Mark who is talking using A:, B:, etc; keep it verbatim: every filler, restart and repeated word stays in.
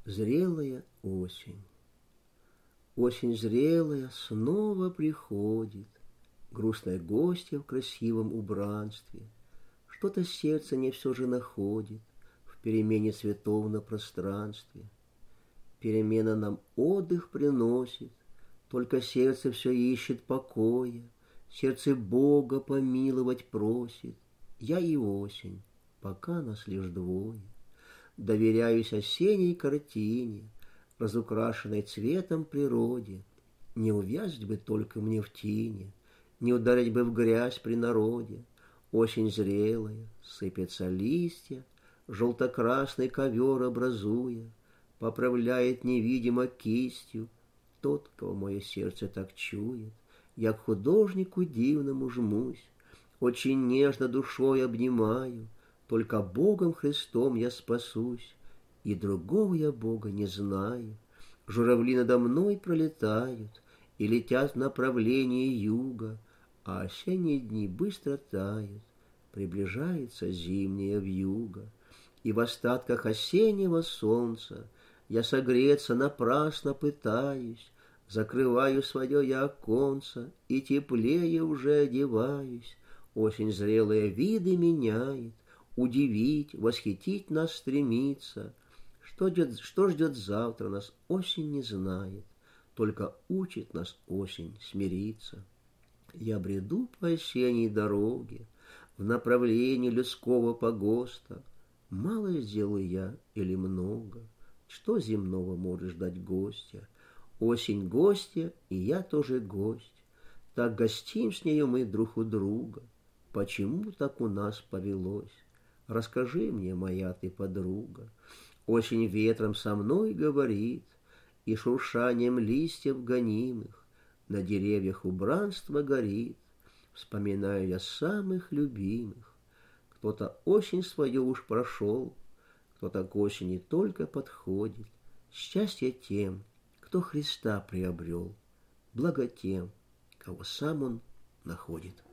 A: Зрелая осень. Осень зрелая снова приходит, грустная гостья в красивом убранстве. Что-то сердце не все же находит в перемене цветов на пространстве. Перемена нам отдых приносит, только сердце все ищет покоя, сердце Бога помиловать просит. Я и осень, пока нас лишь двое. Доверяюсь осенней картине, разукрашенной цветом природе. Не увязнуть бы только мне в тине, не ударить бы в грязь при народе. Осень зрелая, сыпятся листья, желто-красный ковер образуя, поправляет невидимо кистью тот, кого мое сердце так чует. Я к художнику дивному жмусь, очень нежно душой обнимаю, только Богом Христом я спасусь, и другого я Бога не знаю. Журавли надо мной пролетают и летят в направлении юга, а осенние дни быстро тают, приближается зимняя вьюга. И в остатках осеннего солнца я согреться напрасно пытаюсь, закрываю свое я оконце и теплее уже одеваюсь. Осень зрелые виды меняет, удивить, восхитить нас стремится. Что ждет, что ждет завтра нас, осень не знает, только учит нас осень смириться. Я бреду по осенней дороге в направлении людского погоста. Мало сделаю я или много, что земного может ждать гостя? Осень гостья, и я тоже гость. Так гостим с нею мы друг у друга. Почему так у нас повелось? Расскажи мне, моя ты подруга. Осень ветром со мной говорит, и шуршанием листьев гонимых на деревьях убранство горит. Вспоминаю я самых любимых. Кто-то осень свою уж прошел, кто-то к осени только подходит. Счастье тем, кто Христа приобрел, благо тем, кого сам он находит.